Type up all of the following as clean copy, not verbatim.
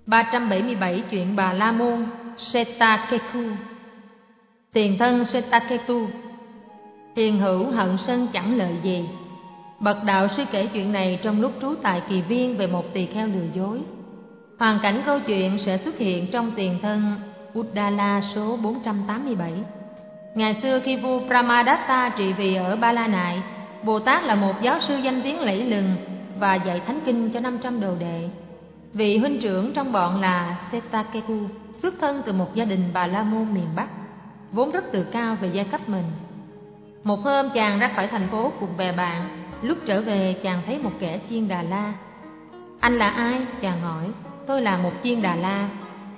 377 chuyện Bà La Môn Setaketu. Tiền thân Setaketu, hiền hữu hận sân chẳng lợi gì. Bậc đạo sư kể chuyện này trong lúc trú tại Kỳ Viên về một tỳ kheo lừa dối. Hoàn cảnh câu chuyện sẽ xuất hiện trong tiền thân Uddala số 487. Ngày xưa khi vua Brahmadatta trị vì ở Ba La Nại, Bồ Tát là một giáo sư danh tiếng lẫy lừng và dạy thánh kinh cho 500 đồ đệ. Vị huynh trưởng trong bọn là Setaketu, xuất thân từ một gia đình Bà La Môn miền Bắc, vốn rất tự cao về giai cấp mình. Một hôm chàng ra khỏi thành phố cùng bè bạn, lúc trở về chàng thấy một kẻ chiên Đà La. Anh là ai? Chàng hỏi. Tôi là một chiên Đà La.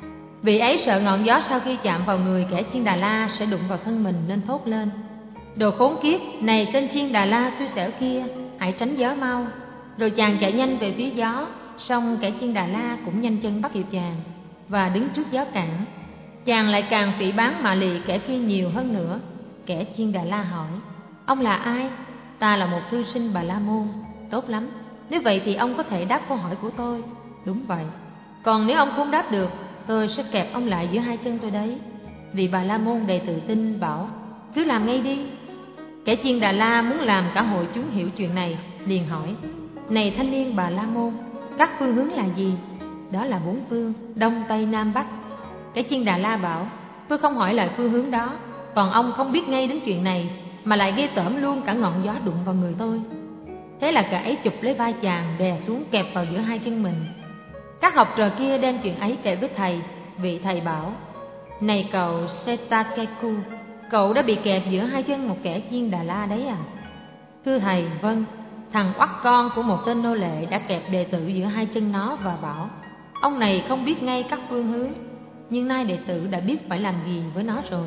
Vị ấy sợ ngọn gió sau khi chạm vào người kẻ chiên Đà La sẽ đụng vào thân mình nên thốt lên: Đồ khốn kiếp, này tên chiên Đà La xui xẻo kia, hãy tránh gió mau. Rồi chàng chạy nhanh về phía gió, song kẻ chiên Đà La cũng nhanh chân bắt kịp chàng và đứng trước gió cản. Chàng lại càng phỉ báng mạ lị kẻ kia nhiều hơn nữa. Kẻ chiên Đà La hỏi: Ông là ai? Ta là một thư sinh Bà La Môn. Tốt lắm, nếu vậy thì ông có thể đáp câu hỏi của tôi. Đúng vậy. Còn nếu ông không đáp được, tôi sẽ kẹp ông lại giữa hai chân tôi đấy. Vì Bà La Môn đầy tự tin bảo: Cứ làm ngay đi. Kẻ chiên Đà La muốn làm cả hội chúng hiểu chuyện này, liền hỏi: Này thanh niên Bà La Môn, các phương hướng là gì? Đó là 4 phương: Đông, Tây, Nam, Bắc. Kẻ chiên Đà La bảo: Tôi không hỏi lại phương hướng đó. Còn ông không biết ngay đến chuyện này mà lại ghê tởm luôn cả ngọn gió đụng vào người tôi. Thế là kẻ ấy chụp lấy vai chàng đè xuống kẹp vào giữa hai chân mình. Các học trò kia đem chuyện ấy kể với thầy. Vị thầy bảo: Này cậu Setaketu, cậu đã bị kẹp giữa hai chân một kẻ chiên Đà La đấy à? Thưa thầy, vâng. Thằng oắt con của một tên nô lệ đã kẹp đệ tử giữa hai chân nó và bảo: Ông này không biết ngay các phương hướng, nhưng nay đệ tử đã biết phải làm gì với nó rồi.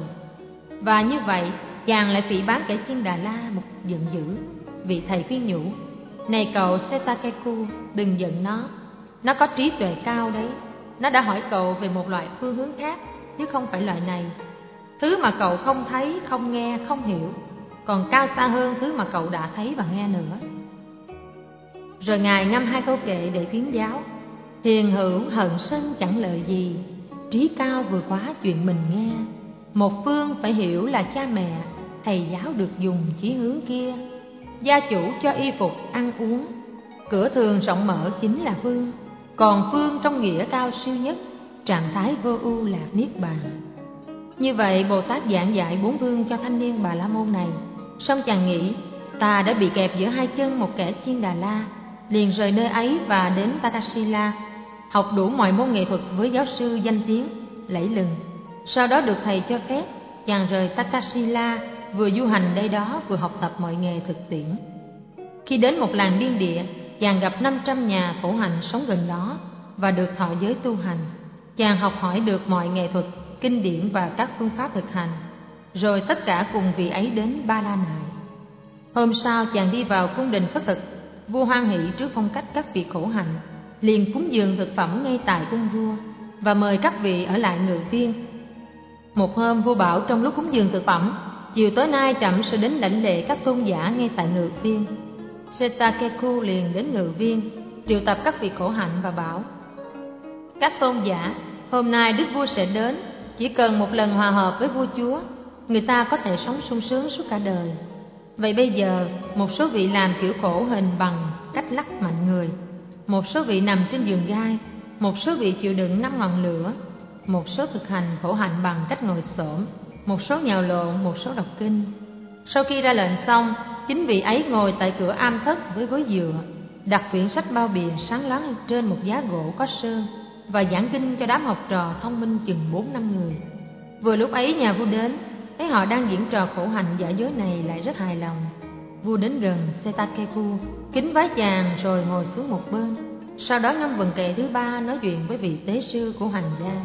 Và như vậy chàng lại phỉ báng kẻ chiên Đà La một giận dữ. Vị thầy khuyên nhủ: Này cậu Setaketu, đừng giận nó có trí tuệ cao đấy. Nó đã hỏi cậu về một loại phương hướng khác, chứ không phải loại này. Thứ mà cậu không thấy, không nghe, không hiểu còn cao xa hơn thứ mà cậu đã thấy và nghe nữa. Rồi ngài ngâm 2 câu kệ để khuyến giáo: Hiền hữu hận sân chẳng lợi gì, trí cao vừa quá chuyện mình nghe. Một phương phải hiểu là cha mẹ, thầy giáo được dùng chí hướng kia. Gia chủ cho y phục ăn uống, cửa thường rộng mở chính là phương. Còn phương trong nghĩa cao siêu nhất, trạng thái vô ưu lạc niết bàn. Như vậy Bồ Tát giảng dạy 4 phương cho thanh niên Bà La Môn này. Xong chàng nghĩ: Ta đã bị kẹp giữa hai chân một kẻ chiên Đà La, liền rời nơi ấy và đến Takasila, học đủ mọi môn nghệ thuật với giáo sư danh tiếng lẫy lừng. Sau đó được thầy cho phép, chàng rời Takasila, vừa du hành đây đó vừa học tập mọi nghề thực tiễn. Khi đến một làng biên địa, chàng gặp 500 nhà khổ hạnh sống gần đó và được thọ giới tu hành. Chàng học hỏi được mọi nghệ thuật, kinh điển và các phương pháp thực hành. Rồi tất cả cùng vị ấy đến Ba La Nại. Hôm sau chàng đi vào cung đình khất thực. Vua hoan hỷ trước phong cách các vị khổ hạnh, liền cúng dường thực phẩm ngay tại cung vua và mời các vị ở lại ngự viên. Một hôm vua bảo trong lúc cúng dường thực phẩm, chiều tối nay trẫm sẽ đến lãnh lễ các tôn giả ngay tại ngự viên. Setaketu liền đến ngự viên, triệu tập các vị khổ hạnh và bảo: Các tôn giả, hôm nay đức vua sẽ đến. Chỉ cần một lần hòa hợp với vua chúa, người ta có thể sống sung sướng suốt cả đời. Vậy bây giờ một số vị làm kiểu khổ hình bằng cách lắc mạnh người, một số vị nằm trên giường gai, một số vị chịu đựng 5 ngọn lửa, một số thực hành khổ hạnh bằng cách ngồi xổm, một số nhào lộn, một số đọc kinh. Sau khi ra lệnh xong, chính vị ấy ngồi tại cửa am thất với gối dựa, đặt quyển sách bao bìa sáng loáng trên một giá gỗ có sơn và giảng kinh cho đám học trò thông minh chừng 4-5 người. Vừa lúc ấy nhà vua đến, thấy họ đang diễn trò khổ hạnh giả dối này lại rất hài lòng. Vua đến gần Setaketu, kính vái chàng rồi ngồi xuống một bên. Sau đó ngâm vần kệ thứ 3 nói chuyện với vị tế sư của hoàng gia.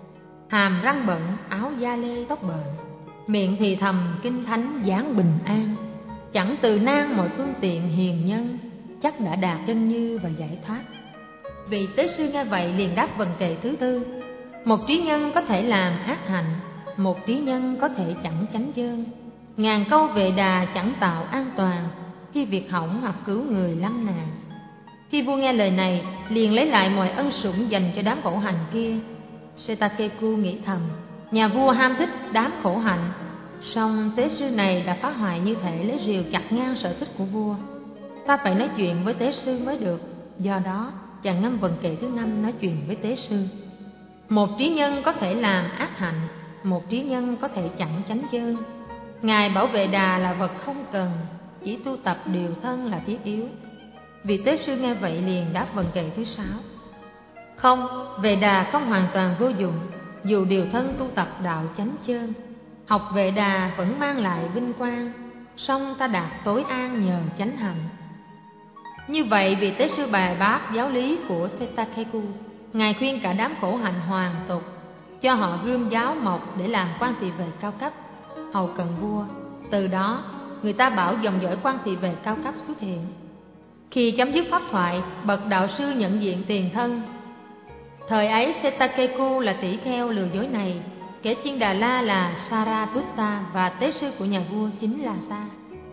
Hàm răng bận, áo da lê tóc bợn, miệng thì thầm kinh thánh dáng bình an. Chẳng từ nan mọi phương tiện hiền nhân, chắc đã đạt chân như và giải thoát. Vị tế sư nghe vậy liền đáp vần kệ thứ 4: Một trí nhân có thể làm ác hạnh, một trí nhân có thể chẳng chánh dơn. Ngàn câu vệ đà chẳng tạo an toàn, khi việc hỏng hoặc cứu người lâm nạn. Khi vua nghe lời này, liền lấy lại mọi ân sủng dành cho đám khổ hạnh kia. Setakeku nghĩ thầm, nhà vua ham thích đám khổ hạnh, song tế sư này đã phá hoại như thể lấy rìu chặt ngang sở thích của vua. Ta phải nói chuyện với tế sư mới được. Do đó, chàng ngâm vần kệ thứ 5 nói chuyện với tế sư. Một trí nhân có thể làm ác hạnh, một trí nhân có thể chặn chánh chơn. Ngài bảo vệ đà là vật không cần, chỉ tu tập điều thân là thiết yếu. Vị tế sư nghe vậy liền đáp vần kệ thứ 6. Không, về đà không hoàn toàn vô dụng, dù điều thân tu tập đạo chánh chơn. Học về đà vẫn mang lại vinh quang, song ta đạt tối an nhờ chánh hạnh. Như vậy vị tế sư bài bác giáo lý của Setakeku. Ngài khuyên cả đám khổ hạnh hoàn tục, cho họ gươm giáo mộc để làm quan thị vệ cao cấp, hầu cận vua. Từ đó, người ta bảo dòng dõi quan thị vệ cao cấp xuất hiện. Khi chấm dứt pháp thoại, bậc đạo sư nhận diện tiền thân. Thời ấy Setakeku là tỷ kheo lừa dối này, kẻ chiên Đà La là Sariputta và tế sư của nhà vua chính là ta.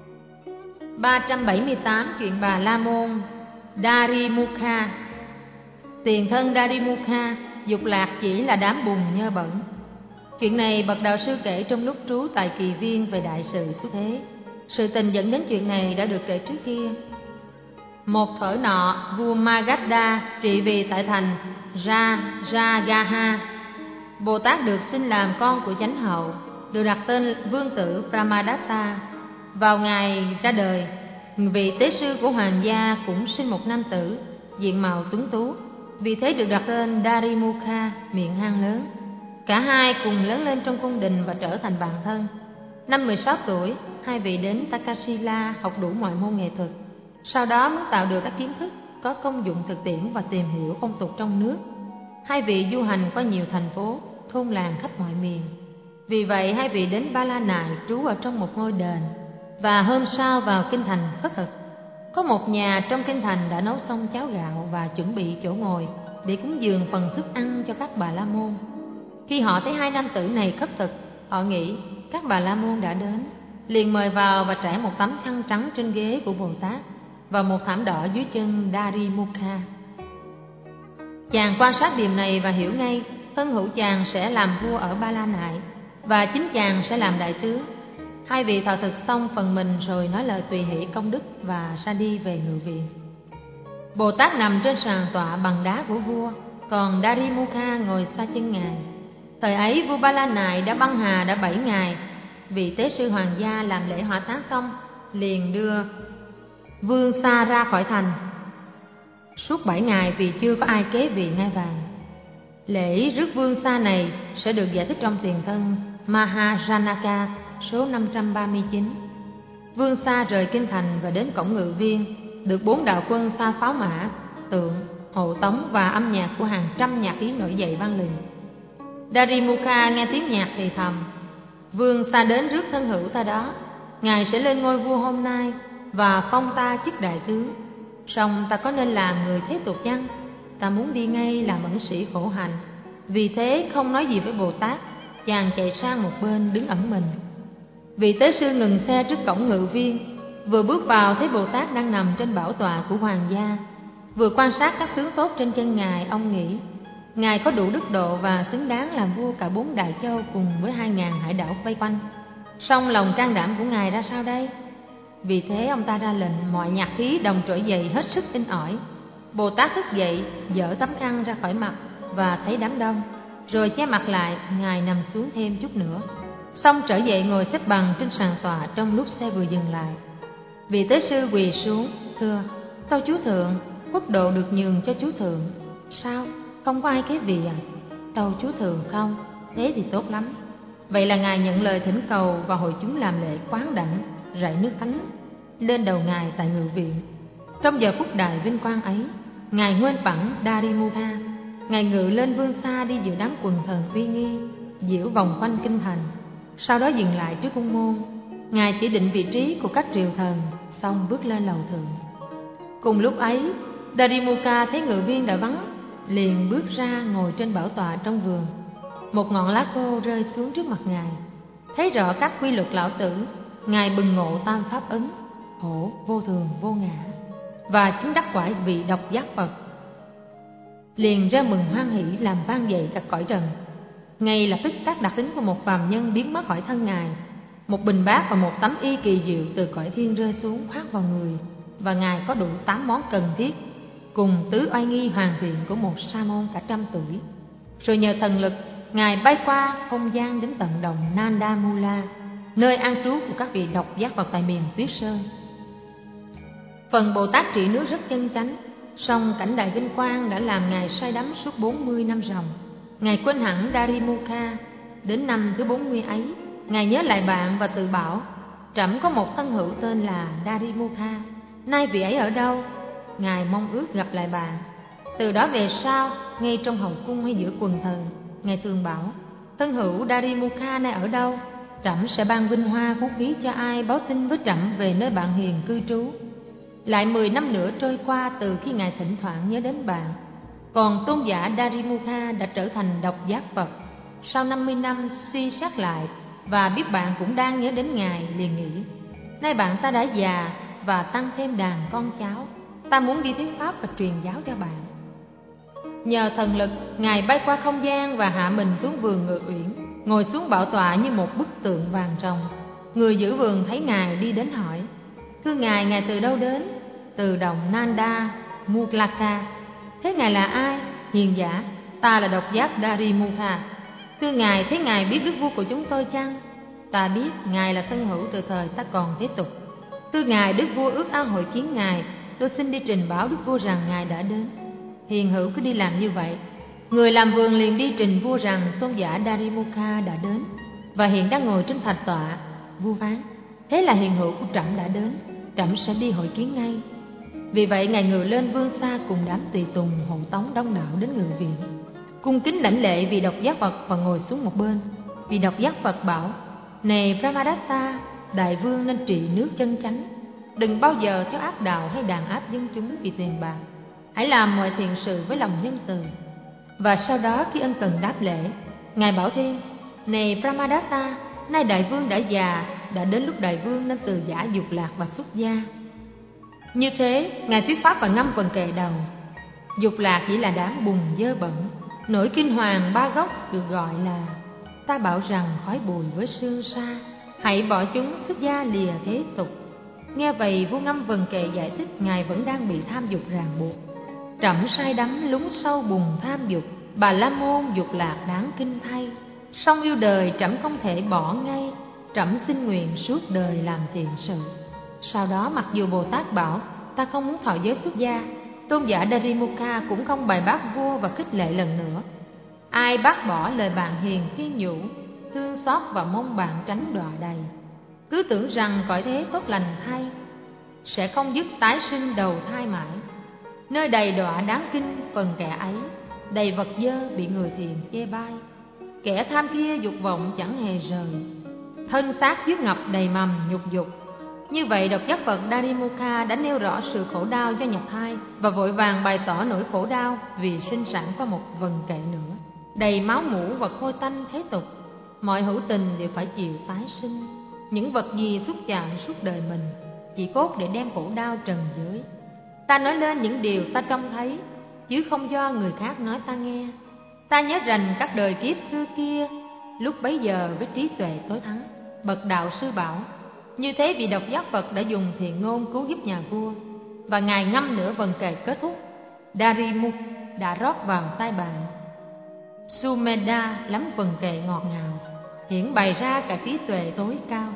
378 chuyện Bà La Môn. Darimukha. Tiền thân Darimukha, dục lạc chỉ là đám bùn nhơ bẩn. Chuyện này bậc đạo sư kể trong lúc trú tại Kỳ Viên về đại sự xuất thế. Sự tình dẫn đến chuyện này đã được kể trước kia. Một thuở nọ, vua Magadha trị vì tại thành Rajagaha. Bồ Tát được sinh làm con của chánh hậu, được đặt tên vương tử Brahmadatta. Vào ngày ra đời, vị tế sư của hoàng gia cũng sinh một nam tử, diện mạo tuấn tú, vì thế được đặt tên Darimukha, miệng hang lớn. Cả hai cùng lớn lên trong cung đình và trở thành bạn thân. Năm 16 tuổi, hai vị đến Takasila học đủ mọi môn nghệ thuật. Sau đó muốn tạo được các kiến thức có công dụng thực tiễn và tìm hiểu phong tục trong nước. Hai vị du hành qua nhiều thành phố, thôn làng khắp mọi miền. Vì vậy hai vị đến Ba La Nại trú ở trong một ngôi đền, và hôm sau vào kinh thành khất thực. Có một nhà trong kinh thành đã nấu xong cháo gạo và chuẩn bị chỗ ngồi để cúng dường phần thức ăn cho các Bà La Môn. Khi họ thấy hai nam tử này khất thực, họ nghĩ các Bà La Môn đã đến, liền mời vào và trải một tấm khăn trắng trên ghế của Bồ Tát và một thảm đỏ dưới chân Darimukha. Chàng quan sát điểm này và hiểu ngay thân hữu chàng sẽ làm vua ở Ba La Nại và chính chàng sẽ làm đại tướng. Hai vị thọ thực xong phần mình rồi nói lời tùy hỷ công đức và ra đi về ngự viện. Bồ Tát nằm trên sàn tọa bằng đá của vua, còn Darimukha ngồi xoa chân ngài. Thời ấy vua Ba La Nại đã băng hà đã 7 ngày. Vị tế sư hoàng gia làm lễ hỏa táng xong, liền đưa vương xa ra khỏi thành suốt 7 ngày vì chưa có ai kế vị ngai vàng. Lễ rước vương xa này sẽ được giải thích trong tiền thân Mahajanaka số 539. Vương xa rời kinh thành và đến cổng ngự viên, được 4 đạo quân xa pháo mã, tượng, hộ tống và âm nhạc của hàng trăm nhạc khí nổi dậy vang lừng. Darimukha nghe tiếng nhạc thì thầm: Vương xa đến rước thân hữu ta đó, ngài sẽ lên ngôi vua hôm nay và phong ta chức đại tướng. Song ta có nên làm người thế tục chăng? Ta muốn đi ngay làm ẩn sĩ khổ hạnh. Vì thế không nói gì với Bồ Tát, chàng chạy sang một bên đứng ẩn mình. Vị tế sư ngừng xe trước cổng ngự viên, vừa bước vào thấy Bồ Tát đang nằm trên bảo tọa của hoàng gia. Vừa quan sát các tướng tốt trên chân ngài, ông nghĩ ngài có đủ đức độ và xứng đáng làm vua cả 4 đại châu cùng với 2.000 hải đảo vây quanh. Song lòng can đảm của ngài ra sao đây? Vì thế ông ta ra lệnh mọi nhạc khí đồng trỗi dậy hết sức inh ỏi. Bồ Tát thức dậy, dỡ tấm khăn ra khỏi mặt và thấy đám đông, rồi che mặt lại, ngài nằm xuống thêm chút nữa. Xong trở dậy ngồi xếp bằng trên sàn tọa trong lúc xe vừa dừng lại. Vị tế sư quỳ xuống, thưa: Tâu chúa thượng, quốc độ được nhường cho chúa thượng. Sao? Không có ai kế vị à? Tâu chúa thượng không, thế thì tốt lắm. Vậy là ngài nhận lời thỉnh cầu và hội chúng làm lễ quán đảnh, rải nước thánh lên đầu ngài tại ngự viện. Trong giờ phút đại vinh quang ấy, ngài nguyên phẳng Darimukha, ngài ngự lên vương xa đi giữa đám quần thần uy nghi, diễu vòng quanh kinh thành. Sau đó dừng lại trước cung môn, ngài chỉ định vị trí của các triều thần, xong bước lên lầu thượng. Cùng lúc ấy, Darimukha thấy ngự viên đã vắng, liền bước ra ngồi trên bảo tọa trong vườn. Một ngọn lá khô rơi xuống trước mặt ngài. Thấy rõ các quy luật lão tử, ngài bừng ngộ tam pháp ấn: hổ vô thường vô ngã, và chứng đắc quả vị độc giác Phật. Liền ra mừng hoan hỷ làm vang dậy cả cõi trần. Ngay lập tức các đặc tính của một phàm nhân biến mất khỏi thân Ngài. Một bình bát và một tấm y kỳ diệu từ cõi thiên rơi xuống khoác vào người, và Ngài có đủ 8 món cần thiết, cùng tứ oai nghi hoàn thiện của một sa môn cả 100 tuổi. Rồi nhờ thần lực, Ngài bay qua không gian đến tận đồng Nanda Mula, nơi an trú của các vị độc giác Phật tại miền Tuyết Sơn. Phần Bồ Tát trị nước rất chân chánh, song cảnh đại vinh quang đã làm Ngài say đắm suốt 40 năm ròng. Ngài quên hẳn Darimukha. Đến năm thứ 40 ấy, Ngài nhớ lại bạn và tự bảo: trẫm có một thân hữu tên là Darimukha, nay vị ấy ở đâu? Ngài mong ước gặp lại bạn. Từ đó về sau, ngay trong hậu cung hay giữa quần thần, Ngài thường bảo: thân hữu Darimukha nay ở đâu? Trẫm sẽ ban vinh hoa phú quý cho ai báo tin với trẫm về nơi bạn hiền cư trú. Lại 10 năm nữa trôi qua từ khi Ngài thỉnh thoảng nhớ đến bạn. Còn tôn giả Darimukha đã trở thành độc giác Phật. Sau 50 năm suy xét lại và biết bạn cũng đang nhớ đến Ngài, liền nghĩ: nay bạn ta đã già và tăng thêm đàn con cháu, ta muốn đi thuyết pháp và truyền giáo cho bạn. Nhờ thần lực, Ngài bay qua không gian và hạ mình xuống vườn Ngự Uyển, ngồi xuống bảo tọa như một bức tượng vàng ròng. Người giữ vườn thấy Ngài đi đến hỏi: thưa Ngài từ đâu đến? Từ đồng Nanda Mulaka. Thế Ngài là ai? Hiền giả: ta là độc giác Darimukha. Thưa Ngài, thế Ngài biết đức vua của chúng tôi chăng? Ta biết, Ngài là thân hữu từ thời ta còn thế tục. Thưa Ngài, đức vua ước ao hội kiến Ngài, tôi xin đi trình báo đức vua rằng Ngài đã đến. Hiền hữu cứ đi làm như vậy. Người làm vườn liền đi trình vua rằng tôn giả Darimukha đã đến và hiện đang ngồi trên thạch tọa. Vua phán: thế là hiền hữu của trẫm đã đến, trẫm sẽ đi hội kiến ngay. Vì vậy Ngài ngự lên vương xa cùng đám tùy tùng hộ tống đông đảo đến ngự viện, cung kính lãnh lễ vị độc giác Phật và ngồi xuống một bên. Vị độc giác Phật bảo: này Brahmadatta, đại vương nên trị nước chân chánh, đừng bao giờ theo ác đạo hay đàn áp dân chúng vì tiền bạc. Hãy làm mọi thiện sự với lòng nhân từ. Và sau đó khi ân cần đáp lễ, Ngài bảo thêm: này Brahmadatta, nay đại vương đã già, đã đến lúc đại vương nên từ giả dục lạc và xuất gia. Như thế, Ngài thuyết pháp và ngâm vần kệ đầu. Dục lạc chỉ là đám bùn dơ bẩn. Nổi kinh hoàng ba gốc được gọi là: ta bảo rằng khói bụi với sương sa, hãy bỏ chúng xuất gia lìa thế tục. Nghe vậy vua ngâm vần kệ giải thích Ngài vẫn đang bị tham dục ràng buộc. Trẫm say đắm lún sâu bùn tham dục, Bà La Môn dục lạc đáng kinh thay. Song yêu đời trẫm không thể bỏ ngay, trẫm xin nguyện suốt đời làm thiện sự. Sau đó mặc dù Bồ Tát bảo ta không muốn thọ giới xuất gia, tôn giả Darimukha cũng không bài bác vua và khích lệ lần nữa. Ai bác bỏ lời bạn hiền khuyên nhủ, thương xót và mong bạn tránh đọa đầy, cứ tưởng rằng cõi thế tốt lành thay, sẽ không dứt tái sinh đầu thai mãi. Nơi đầy đọa đáng kinh phần kẻ ấy, đầy vật dơ bị người thiện chê bai. Kẻ tham kia dục vọng chẳng hề rời, thân xác dứt ngập đầy mầm nhục dục. Như vậy độc giác Phật Darimukha đã nêu rõ sự khổ đau do nhập thai và vội vàng bày tỏ nỗi khổ đau vì sinh sản qua một vần kệ nữa, đầy máu mủ và khôi tanh thế tục. Mọi hữu tình đều phải chịu tái sinh. Những vật gì xúc chạm suốt đời mình chỉ cốt để đem khổ đau trần giới. Ta nói lên những điều ta trông thấy, chứ không do người khác nói ta nghe. Ta nhớ rành các đời kiếp xưa kia, lúc bấy giờ với trí tuệ tối thắng, bậc đạo sư bảo: như thế vị độc giác Phật đã dùng thiện ngôn cứu giúp nhà vua. Và Ngài ngâm nửa vần kệ kết thúc, Darimuk đã rót vào tai bạn. Sumedha lắm vần kệ ngọt ngào, hiển bày ra cả trí tuệ tối cao.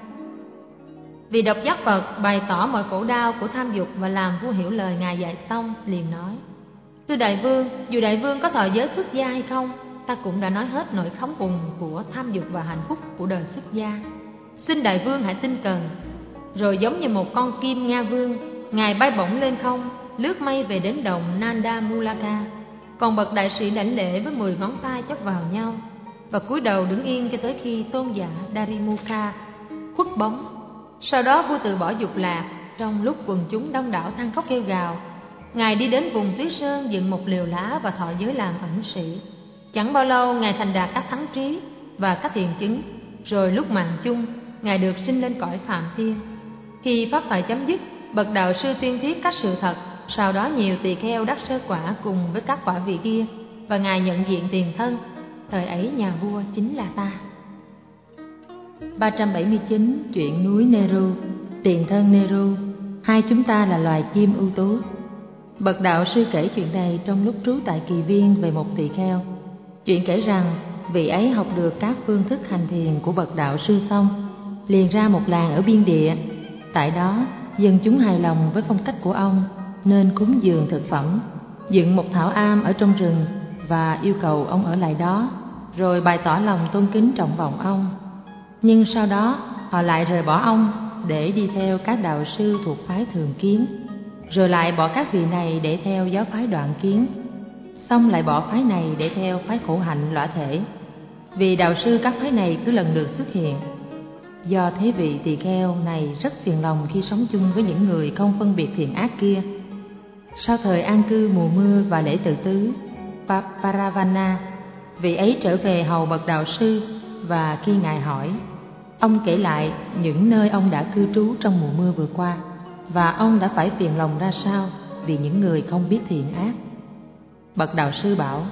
Vị độc giác Phật bày tỏ mọi khổ đau của tham dục và làm vua hiểu lời Ngài dạy xong, liền nói: thưa đại vương, dù đại vương có thọ giới xuất gia hay không, ta cũng đã nói hết nỗi khống cùng của tham dục và hạnh phúc của đời xuất gia. Xin đại vương hãy tin cần. Rồi giống như một con kim nga vương, Ngài bay bổng lên không, lướt mây về đến đồng Nanda Mulaka. Còn bậc đại sĩ đảnh lễ với 10 ngón tay chắp vào nhau và cúi đầu đứng yên cho tới khi tôn giả Darimukha khuất bóng. Sau đó vua từ bỏ dục lạc. Trong lúc quần chúng đông đảo than khóc kêu gào, Ngài đi đến vùng Tuyết Sơn dựng một lều lá và thọ giới làm ẩn sĩ. Chẳng bao lâu Ngài thành đạt các thắng trí và các thiện chứng. Rồi lúc mạng chung, Ngài được sinh lên cõi Phạm Thiên. Khi pháp thoại chấm dứt, bậc đạo sư tuyên thuyết các sự thật sau đó nhiều tỳ kheo đắc sơ quả cùng với các quả vị kia, và Ngài nhận diện tiền thân. Thời ấy nhà vua chính là ta. 379. Chuyện núi Neru. Tiền thân Neru. Hai chúng ta là loài chim ưu tú. Bậc đạo sư kể chuyện này trong lúc trú tại Kỳ Viên về một tỳ kheo. Chuyện kể rằng vị ấy học được các phương thức hành thiền của bậc đạo sư xong, liền ra một làng ở biên địa. Tại đó dân chúng hài lòng với phong cách của ông, nên cúng dường thực phẩm, dựng một thảo am ở trong rừng và yêu cầu ông ở lại đó, rồi bày tỏ lòng tôn kính trọng vọng ông. Nhưng sau đó họ lại rời bỏ ông để đi theo các đạo sư thuộc phái Thường Kiến, rồi lại bỏ các vị này để theo giáo phái Đoạn Kiến, xong lại bỏ phái này để theo phái Khổ Hạnh Lõa Thể, vì đạo sư các phái này cứ lần lượt xuất hiện. Do thế vị tỳ kheo này rất phiền lòng khi sống chung với những người không phân biệt thiện ác kia. Sau thời an cư mùa mưa và lễ tự tứ Paravana, vị ấy trở về hầu bậc đạo sư, và khi Ngài hỏi, ông kể lại những nơi ông đã cư trú trong mùa mưa vừa qua, và ông đã phải phiền lòng ra sao vì những người không biết thiện ác. Bậc đạo sư bảo,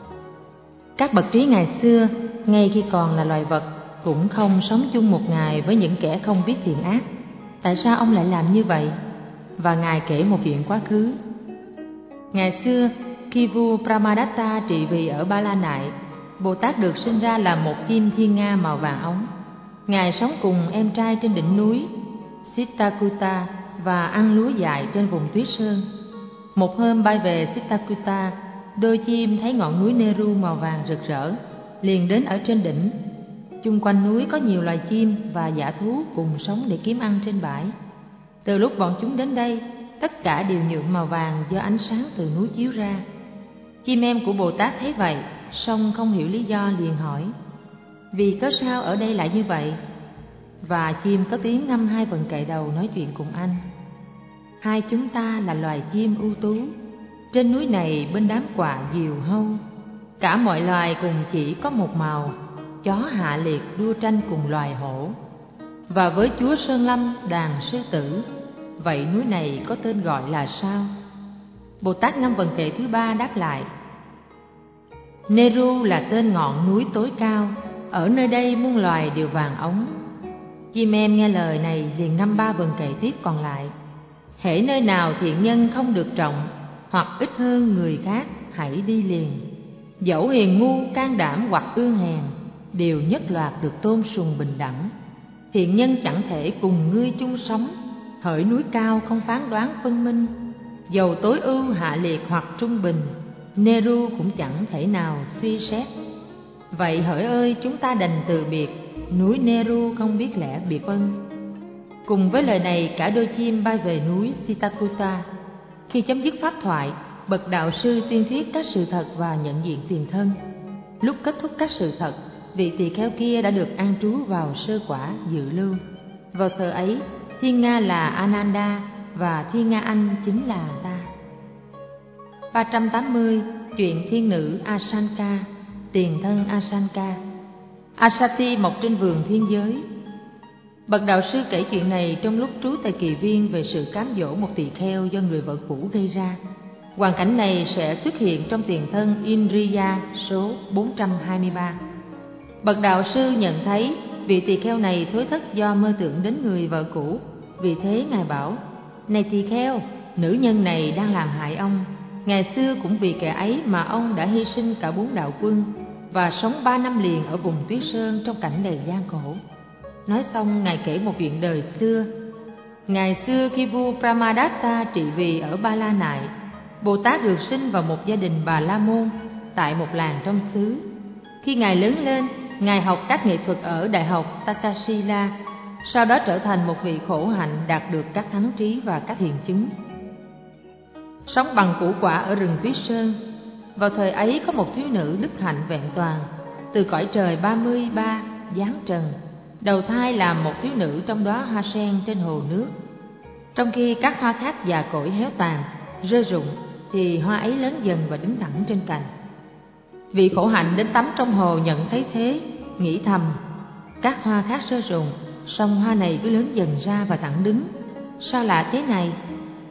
các bậc trí ngày xưa, ngay khi còn là loài vật, cũng không sống chung một ngày với những kẻ không biết thiện ác. Tại sao ông lại làm như vậy? Và Ngài kể một chuyện quá khứ. Ngày xưa, khi vua Pramadatta trị vì ở Ba La Nại, Bồ Tát được sinh ra là một chim thiên nga màu vàng óng. Ngài sống cùng em trai trên đỉnh núi Sittakuta và ăn lúa dại trên vùng tuyết sơn. Một hôm bay về Sittakuta, đôi chim thấy ngọn núi Neru màu vàng rực rỡ, liền đến ở trên đỉnh. Chung quanh núi có nhiều loài chim và dã thú cùng sống để kiếm ăn trên bãi. Từ lúc bọn chúng đến đây, tất cả đều nhuộm màu vàng do ánh sáng từ núi chiếu ra. Chim em của Bồ Tát thấy vậy, song không hiểu lý do, liền hỏi, vì cớ sao ở đây lại như vậy? Và chim có tiếng ngâm hai vần kệ đầu nói chuyện cùng anh. Hai chúng ta là loài chim ưu tú, trên núi này bên đám quạ diều hâu, cả mọi loài cùng chỉ có một màu, chó hạ liệt đua tranh cùng loài hổ. Và với chúa Sơn Lâm đàn sư tử, vậy núi này có tên gọi là sao? Bồ Tát ngâm vần kệ thứ ba đáp lại, Neru là tên ngọn núi tối cao, ở nơi đây muôn loài đều vàng óng. Chim em nghe lời này liền ngâm ba vần kệ tiếp còn lại, hễ nơi nào thiện nhân không được trọng, hoặc ít hơn người khác, hãy đi liền. Dẫu hiền ngu can đảm hoặc ương hèn, đều nhất loạt được tôn sùng bình đẳng. Thiện nhân chẳng thể cùng ngươi chung sống, hỡi núi cao không phán đoán phân minh. Dầu tối ưu hạ liệt hoặc trung bình, Neru cũng chẳng thể nào suy xét. Vậy hỡi ơi, chúng ta đành từ biệt, núi Neru không biết lẽ biệt ân. Cùng với lời này, cả đôi chim bay về núi Sittakuta. Khi chấm dứt pháp thoại, bậc đạo sư tuyên thuyết các sự thật và nhận diện tiền thân. Lúc kết thúc các sự thật, vị tỳ kheo kia đã được an trú vào sơ quả dự lưu. Vào thời ấy, thiên nga là Ananda và thiên nga anh chính là ta. 380. Chuyện thiên nữ Asanka. Tiền thân Asanka. Asati mọc trên vườn thiên giới. Bậc đạo sư kể chuyện này trong lúc trú tại Kỳ Viên về sự cám dỗ một tỳ kheo do người vợ cũ gây ra. Hoàn cảnh này sẽ xuất hiện trong tiền thân Indriya số 423. Bậc đạo sư nhận thấy vị tỳ kheo này thối thất do mơ tưởng đến người vợ cũ. Vì thế Ngài bảo, này tỳ kheo, nữ nhân này đang làm hại ông. Ngày xưa cũng vì kẻ ấy mà ông đã hy sinh cả 4 đạo quân và sống 3 năm liền ở vùng tuyết sơn trong cảnh đầy gian khổ. Nói xong, Ngài kể một chuyện đời xưa. Ngày xưa khi vua Pramadatta trị vì ở Ba La Nại, Bồ Tát được sinh vào một gia đình Bà La Môn tại một làng trong xứ. Khi Ngài lớn lên, Ngài học các nghệ thuật ở Đại học Takasila, sau đó trở thành một vị khổ hạnh đạt được các thắng trí và các hiền chứng. Sống bằng củ quả ở rừng tuyết sơn. Vào thời ấy có một thiếu nữ đức hạnh vẹn toàn, từ cõi trời 33 giáng trần, đầu thai làm một thiếu nữ trong đóa hoa sen trên hồ nước. Trong khi các hoa khác già cỗi héo tàn, rơi rụng, thì hoa ấy lớn dần và đứng thẳng trên cành. Vị khổ hạnh đến tắm trong hồ nhận thấy thế, nghĩ thầm, các hoa khác rơi rụng, song hoa này cứ lớn dần ra và thẳng đứng, sao lạ thế này?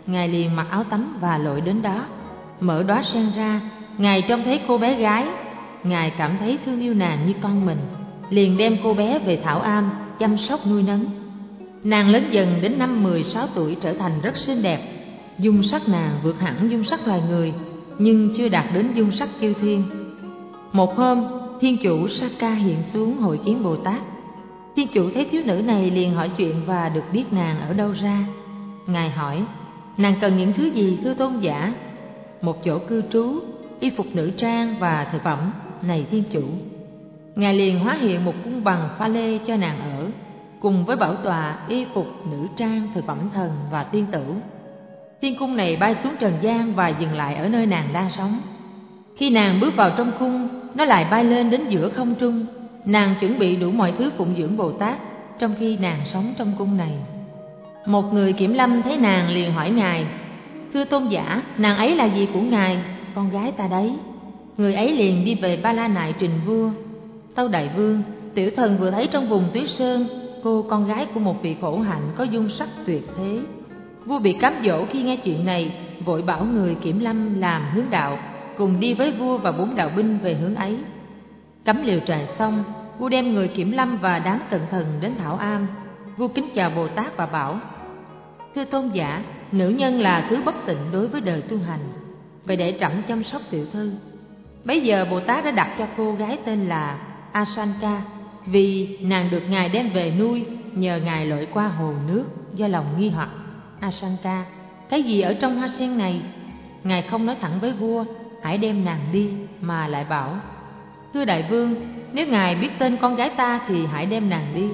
Ngài liền mặc áo tắm và lội đến đó. Mở đóa sen ra, Ngài trông thấy cô bé gái. Ngài cảm thấy thương yêu nàng như con mình, liền đem cô bé về Thảo Am chăm sóc nuôi nấng. Nàng lớn dần đến năm 16 tuổi trở thành rất xinh đẹp. Dung sắc nàng vượt hẳn dung sắc loài người, nhưng chưa đạt đến dung sắc chư thiên. Một hôm, Thiên Chủ Sakka hiện xuống hội kiến Bồ Tát. Thiên Chủ thấy thiếu nữ này liền hỏi chuyện và được biết nàng ở đâu ra. Ngài hỏi, nàng cần những thứ gì thưa tôn giả? Một chỗ cư trú, y phục nữ trang và thực phẩm, này Thiên Chủ. Ngài liền hóa hiện một cung bằng pha lê cho nàng ở, cùng với bảo tọa, y phục nữ trang, thực phẩm thần và tiên tử. Thiên cung này bay xuống trần gian và dừng lại ở nơi nàng đang sống. Khi nàng bước vào trong cung, nó lại bay lên đến giữa không trung. Nàng chuẩn bị đủ mọi thứ phụng dưỡng Bồ Tát trong khi nàng sống trong cung này. Một người kiểm lâm thấy nàng liền hỏi Ngài, thưa tôn giả, nàng ấy là gì của Ngài? Con gái ta đấy. Người ấy liền đi về Ba La Nại trình vua. Tâu đại vương, tiểu thần vừa thấy trong vùng Tuyết Sơn cô con gái của một vị khổ hạnh có dung sắc tuyệt thế. Vua bị cám dỗ khi nghe chuyện này, vội bảo người kiểm lâm làm hướng đạo, cùng đi với vua và 4 đạo binh về hướng ấy. Cắm lều trại xong, vua đem người kiểm lâm và đám cận thần đến Thảo Am. Vua kính chào Bồ Tát và bảo, thưa tôn giả, nữ nhân là thứ bất tịnh đối với đời tu hành, vậy để trẫm chăm sóc tiểu thư. Bấy giờ Bồ Tát đã đặt cho cô gái tên là Asanka, vì nàng được Ngài đem về nuôi nhờ Ngài lội qua hồ nước do lòng nghi hoặc. Asanka, cái gì ở trong hoa sen này? Ngài không nói thẳng với vua, hãy đem nàng đi, mà lại bảo, thưa đại vương, nếu Ngài biết tên con gái ta thì hãy đem nàng đi.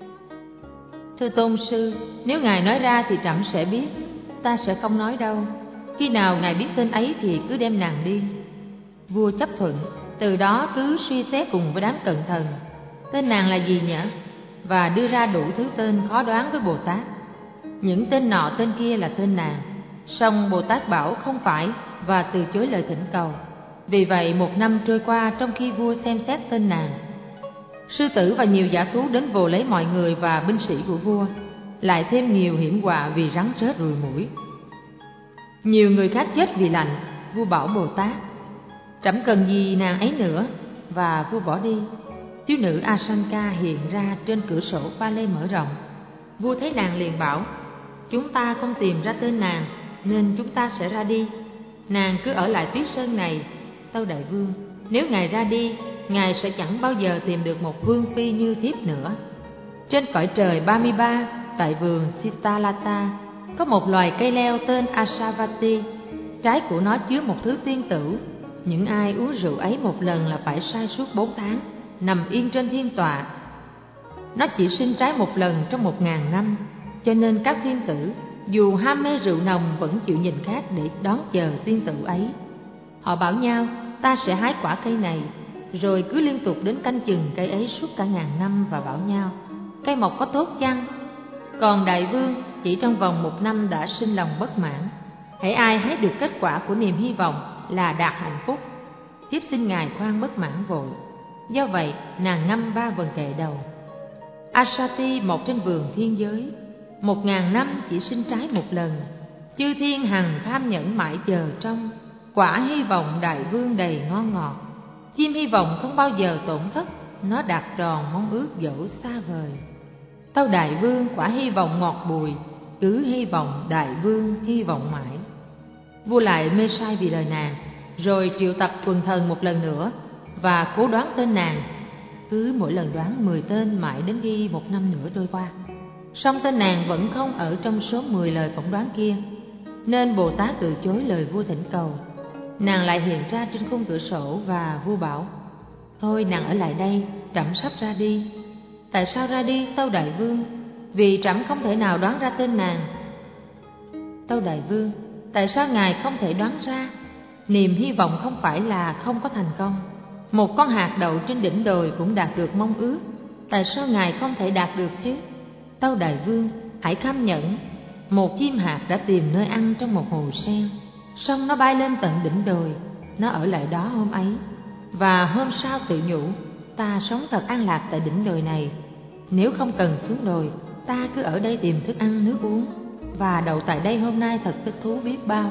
Thưa tôn sư, nếu Ngài nói ra thì trẫm sẽ biết, ta sẽ không nói đâu. Khi nào Ngài biết tên ấy thì cứ đem nàng đi. Vua chấp thuận, từ đó cứ suy xét cùng với đám cận thần, tên nàng là gì nhỉ? Và đưa ra đủ thứ tên khó đoán với Bồ Tát. Những tên nọ tên kia là tên nàng, song Bồ Tát bảo không phải và từ chối lời thỉnh cầu. Vì vậy 1 năm trôi qua trong khi vua xem xét tên nàng. Sư tử và nhiều dã thú đến vồ lấy mọi người và binh sĩ của vua, lại thêm nhiều hiểm họa vì rắn rết ruồi muỗi. Nhiều người khác chết vì lạnh. Vua bảo Bồ Tát, trẫm cần gì nàng ấy nữa, và vua bỏ đi. Thiếu nữ Asanka hiện ra trên cửa sổ pha lê mở rộng. Vua thấy nàng liền bảo, chúng ta không tìm ra tên nàng nên chúng ta sẽ ra đi. Nàng cứ ở lại Tuyết Sơn này. Tâu đại vương, nếu Ngài ra đi, Ngài sẽ chẳng bao giờ tìm được một vương phi như thiếp nữa. Trên cõi trời 33, tại vườn Sitalata, có một loài cây leo tên Asavati. Trái của nó chứa một thứ tiên tử. Những ai uống rượu ấy một lần là phải sai suốt 4 tháng, nằm yên trên thiên tọa. Nó chỉ sinh trái một lần trong 1000 năm, cho nên các tiên tử dù ham mê rượu nồng vẫn chịu nhìn khác để đón chờ tiên tử ấy. Họ bảo nhau, ta sẽ hái quả cây này, rồi cứ liên tục đến canh chừng cây ấy suốt cả 1000 năm và bảo nhau, cây mọc có tốt chăng? Còn đại vương chỉ trong vòng 1 năm đã sinh lòng bất mãn. Hễ ai hái được kết quả của niềm hy vọng là đạt hạnh phúc. Thiếp xin Ngài khoan bất mãn vội. Do vậy nàng ngâm 3 vần kệ đầu. Asati mọc trên vườn thiên giới, 1000 năm chỉ sinh trái một lần. Chư thiên hằng tham nhẫn mãi chờ trong, quả hy vọng đại vương đầy ngon ngọt. Chim hy vọng không bao giờ tổn thất, nó đạt tròn mong ước dẫu xa vời. Tâu đại vương quả hy vọng ngọt bùi, cứ hy vọng đại vương hy vọng mãi. Vua lại mê say vì lời nàng, rồi triệu tập quần thần một lần nữa và cố đoán tên nàng. Cứ mỗi lần đoán 10 tên mãi đến khi 1 năm nữa trôi qua, song tên nàng vẫn không ở trong số 10 lời phỏng đoán kia, nên Bồ Tát từ chối lời vua thỉnh cầu. Nàng lại hiện ra trên khung cửa sổ và vua bảo, thôi nàng ở lại đây, trẫm sắp ra đi. Tại sao ra đi tâu đại vương? Vì trẫm không thể nào đoán ra tên nàng. Tâu đại vương, tại sao Ngài không thể đoán ra? Niềm hy vọng không phải là không có thành công. Một con hạt đậu trên đỉnh đồi cũng đạt được mong ước. Tại sao Ngài không thể đạt được chứ? Tâu đại vương, hãy kham nhẫn. Một chim hạt đã tìm nơi ăn trong một hồ sen, xong nó bay lên tận đỉnh đồi. Nó ở lại đó hôm ấy, và hôm sau tự nhủ, ta sống thật an lạc tại đỉnh đồi này. Nếu không cần xuống đồi, ta cứ ở đây tìm thức ăn nước uống. và đậu tại đây hôm nay thật thích thú biết bao.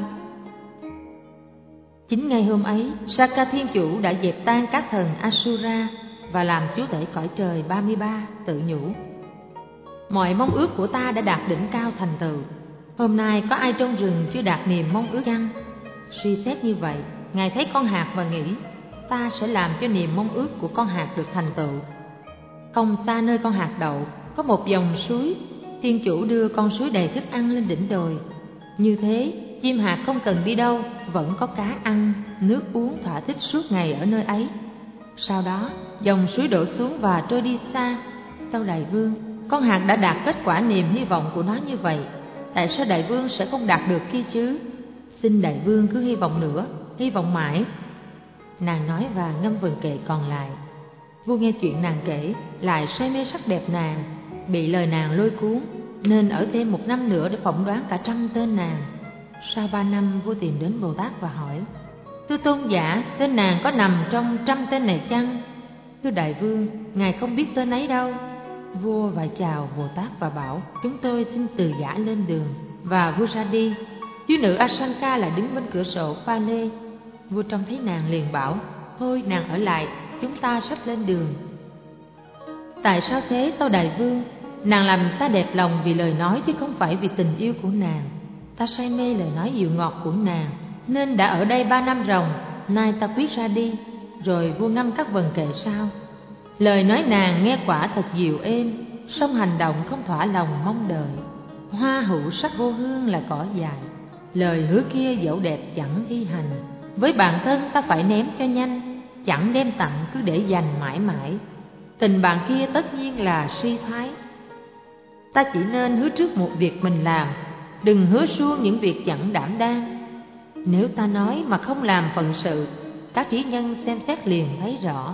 Chính ngày hôm ấy, Saka Thiên Chủ đã dẹp tan các thần Asura và làm chúa tể cõi trời 33, tự nhủ: mọi mong ước của ta đã đạt đỉnh cao thành tựu. Hôm nay có ai trong rừng chưa đạt niềm mong ước chăng? Suy xét như vậy, Ngài thấy con hạt và nghĩ: ta sẽ làm cho niềm mong ước của con hạt được thành tựu. Không xa nơi con hạt đậu có một dòng suối. Thiên Chủ đưa con suối đầy thức ăn lên đỉnh đồi. Như thế, chim hạt không cần đi đâu, vẫn có cá ăn, nước uống thỏa thích suốt ngày ở nơi ấy. Sau đó, dòng suối đổ xuống và trôi đi xa. Tâu Đại Vương, con hạt đã đạt kết quả niềm hy vọng của nó như vậy, tại sao Đại Vương sẽ không đạt được kia chứ? Xin Đại Vương cứ hy vọng nữa, hy vọng mãi. Nàng nói và ngâm vần kệ còn lại. Vua nghe chuyện nàng kể, lại say mê sắc đẹp nàng, bị lời nàng lôi cuốn, nên ở thêm 1 năm nữa để phỏng đoán cả 100 tên nàng. Sau 3 năm, vua tìm đến Bồ Tát và hỏi: thưa tôn giả, tên nàng có nằm trong 100 tên này chăng? Thưa Đại Vương, ngài không biết tên ấy đâu. Vua vái chào Bồ Tát và bảo: chúng tôi xin từ giả lên đường. Và vua ra đi. Thiếu nữ Asanka lại đứng bên cửa sổ pha lê. Vua trông thấy nàng liền bảo: thôi nàng ở lại, chúng ta sắp lên đường. Tại sao thế tâu Đại Vương? Nàng làm ta đẹp lòng vì lời nói chứ không phải vì tình yêu của nàng. Ta say mê lời nói dịu ngọt của nàng, nên đã ở đây 3 năm ròng. Nay ta quyết ra đi. Rồi vua ngâm các vần kệ sau. Lời nói nàng nghe quả thật dịu êm, song hành động không thỏa lòng mong đợi. Hoa hữu sắc vô hương là cỏ dài, lời hứa kia dẫu đẹp chẳng thi hành. Với bản thân ta phải ném cho nhanh, chẳng đem tặng cứ để dành mãi mãi. Tình bạn kia tất nhiên là suy thoái. Ta chỉ nên hứa trước một việc mình làm, đừng hứa suông những việc chẳng đảm đang. Nếu ta nói mà không làm phận sự, các trí nhân xem xét liền thấy rõ.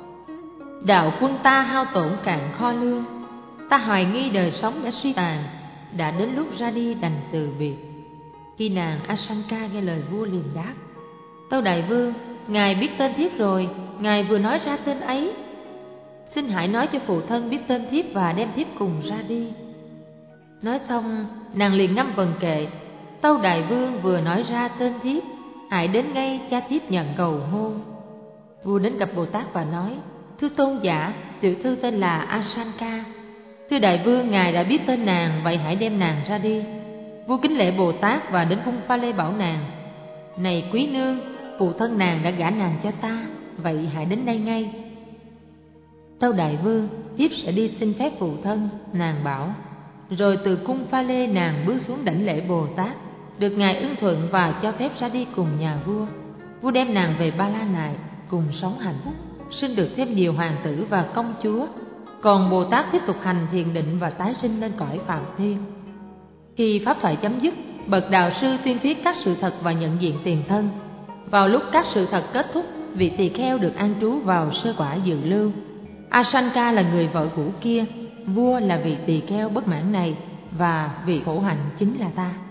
Đạo quân ta hao tổn cạn kho lương, ta hoài nghi đời sống đã suy tàn, đã đến lúc ra đi đành từ biệt. Khi nàng Asanka nghe lời vua liền đáp: tâu Đại Vương, ngài biết tên thiếp rồi, ngài vừa nói ra tên ấy. Xin hãy nói cho phụ thân biết tên thiếp và đem thiếp cùng ra đi. Nói xong, nàng liền ngâm vần kệ: tâu Đại Vương vừa nói ra tên thiếp, hãy đến ngay cha thiếp nhận cầu hôn. Vua đến gặp Bồ Tát và nói: thưa tôn giả, tiểu thư tên là Asanka. Thưa Đại Vương, ngài đã biết tên nàng, vậy hãy đem nàng ra đi. Vua kính lễ Bồ Tát và đến cung pha lê bảo nàng: này quý nương, phụ thân nàng đã gả nàng cho ta, vậy hãy đến đây ngay. Tâu Đại Vương, thiếp sẽ đi xin phép phụ thân, nàng bảo. Rồi từ cung pha lê nàng bước xuống đảnh lễ Bồ Tát, được ngài ưng thuận và cho phép ra đi cùng nhà vua. Vua đem nàng về Ba La Nại, cùng sống hạnh phúc, sinh được thêm nhiều hoàng tử và công chúa. Còn Bồ Tát tiếp tục hành thiền định và tái sinh lên cõi Phạm Thiên. Khi pháp thoại chấm dứt, bậc đạo sư tuyên thuyết các sự thật và nhận diện tiền thân. Vào lúc các sự thật kết thúc, vị tỳ kheo được an trú vào sơ quả dự lưu. Asanka là người vợ cũ kia, vua là vị tỳ kheo bất mãn này, và vị khổ hạnh chính là ta.